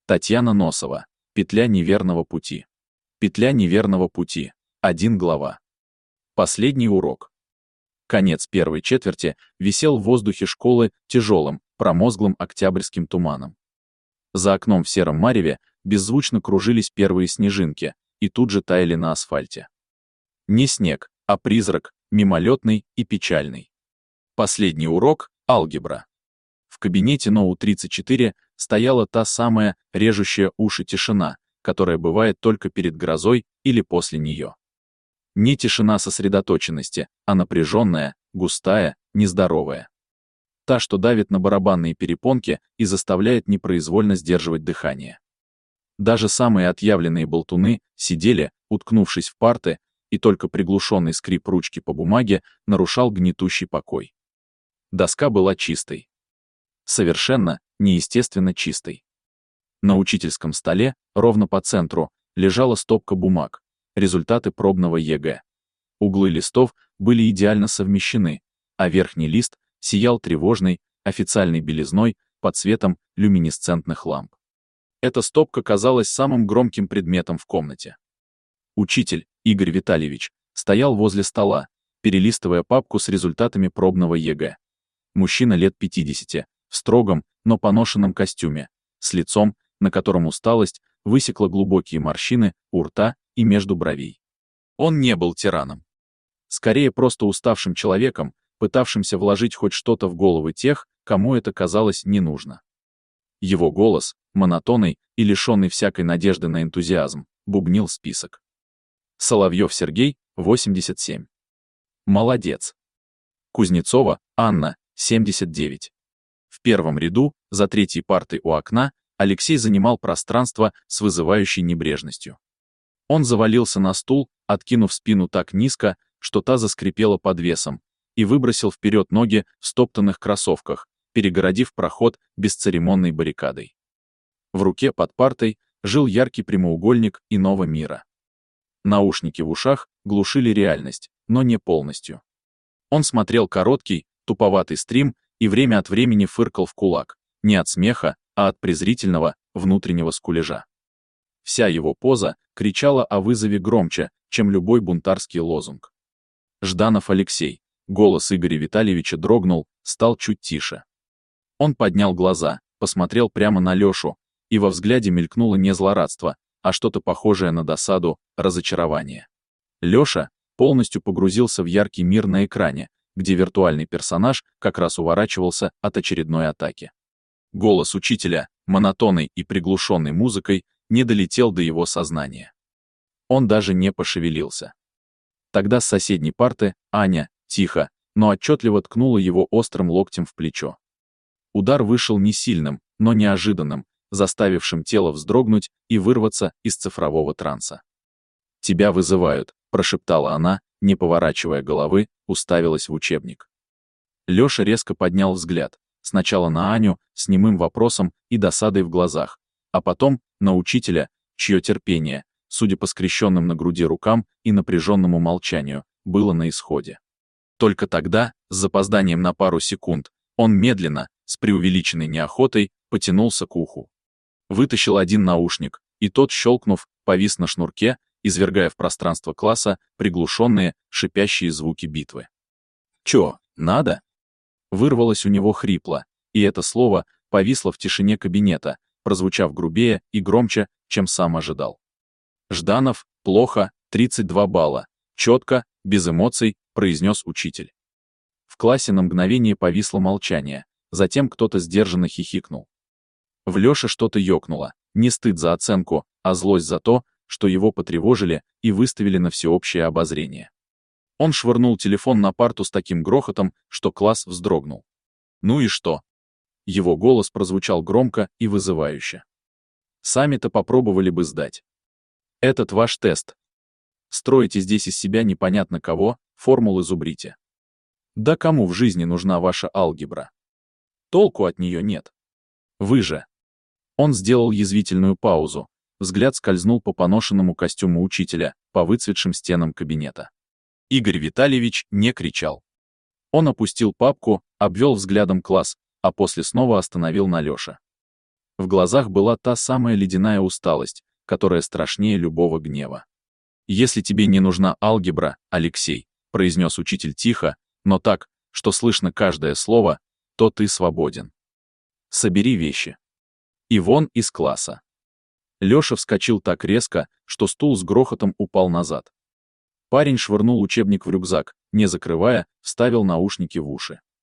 Татьяна Носова. Петля неверного пути. Петля неверного пути. 1 глава. Последний урок. Конец первой четверти висел в воздухе школы тяжелым, промозглым октябрьским туманом. За окном в сером мареве беззвучно кружились первые снежинки и тут же таяли на асфальте. Не снег, а призрак, мимолетный и печальный. Последний урок — алгебра. В кабинете НОУ-34 стояла та самая режущая уши тишина, которая бывает только перед грозой или после нее. Не тишина сосредоточенности, а напряженная, густая, нездоровая. Та, что давит на барабанные перепонки и заставляет непроизвольно сдерживать дыхание. Даже самые отъявленные болтуны сидели, уткнувшись в парты, и только приглушенный скрип ручки по бумаге нарушал гнетущий покой. Доска была чистой. Совершенно, неестественно чистой. На учительском столе, ровно по центру, лежала стопка бумаг, результаты пробного ЕГЭ. Углы листов были идеально совмещены, а верхний лист сиял тревожной, официальной белизной под светом люминесцентных ламп. Эта стопка казалась самым громким предметом в комнате. Учитель, Игорь Витальевич, стоял возле стола, перелистывая папку с результатами пробного ЕГЭ. Мужчина лет 50, в строгом, но поношенном костюме, с лицом, на котором усталость высекла глубокие морщины у рта и между бровей. Он не был тираном. Скорее просто уставшим человеком, пытавшимся вложить хоть что-то в головы тех, кому это казалось не нужно. Его голос, монотонный и лишенный всякой надежды на энтузиазм, бубнил список. Соловьев Сергей, 87. Молодец. Кузнецова Анна, 79. В первом ряду, за третьей партой у окна, Алексей занимал пространство с вызывающей небрежностью. Он завалился на стул, откинув спину так низко, что та заскрипела под весом, и выбросил вперед ноги в стоптанных кроссовках, перегородив проход бесцеремонной баррикадой. В руке под партой жил яркий прямоугольник иного мира. Наушники в ушах глушили реальность, но не полностью. Он смотрел короткий, туповатый стрим и время от времени фыркал в кулак, не от смеха, а от презрительного, внутреннего скулежа. Вся его поза кричала о вызове громче, чем любой бунтарский лозунг. Жданов Алексей. Голос Игоря Витальевича дрогнул, стал чуть тише. Он поднял глаза, посмотрел прямо на Лешу, и во взгляде мелькнуло не злорадство, а что-то похожее на досаду, разочарование. Леша полностью погрузился в яркий мир на экране, где виртуальный персонаж как раз уворачивался от очередной атаки. Голос учителя, монотонный и приглушенный музыкой, не долетел до его сознания. Он даже не пошевелился. Тогда с соседней парты Аня, тихо, но отчетливо ткнула его острым локтем в плечо. Удар вышел не сильным, но неожиданным, заставившим тело вздрогнуть и вырваться из цифрового транса. «Тебя вызывают», — прошептала она, не поворачивая головы, уставилась в учебник. Леша резко поднял взгляд, сначала на Аню с немым вопросом и досадой в глазах, а потом на учителя, чье терпение, судя по скрещенным на груди рукам и напряженному молчанию, было на исходе. Только тогда, с запозданием на пару секунд, он медленно, с преувеличенной неохотой, потянулся к уху. Вытащил один наушник, и тот, щелкнув, повис на шнурке, извергая в пространство класса приглушенные, шипящие звуки битвы. «Чё, надо?» Вырвалось у него хрипло, и это слово повисло в тишине кабинета, прозвучав грубее и громче, чем сам ожидал. «Жданов, плохо, 32 балла, четко, без эмоций», — произнес учитель. В классе на мгновение повисло молчание, затем кто-то сдержанно хихикнул. В Лёше что-то ёкнуло, не стыд за оценку, а злость за то, что его потревожили и выставили на всеобщее обозрение. Он швырнул телефон на парту с таким грохотом, что класс вздрогнул. «Ну и что?» Его голос прозвучал громко и вызывающе. «Сами-то попробовали бы сдать. Этот ваш тест. Строите здесь из себя непонятно кого, формулы зубрите. Да кому в жизни нужна ваша алгебра? Толку от нее нет. Вы же». Он сделал язвительную паузу, взгляд скользнул по поношенному костюму учителя, по выцветшим стенам кабинета. Игорь Витальевич не кричал. Он опустил папку, обвел взглядом класс, а после снова остановил на Лёше. В глазах была та самая ледяная усталость, которая страшнее любого гнева. «Если тебе не нужна алгебра, Алексей», — произнес учитель тихо, но так, что слышно каждое слово, то ты свободен. Собери вещи. И вон из класса. Лёша вскочил так резко, что стул с грохотом упал назад. Парень швырнул учебник в рюкзак, не закрывая, вставил наушники в уши.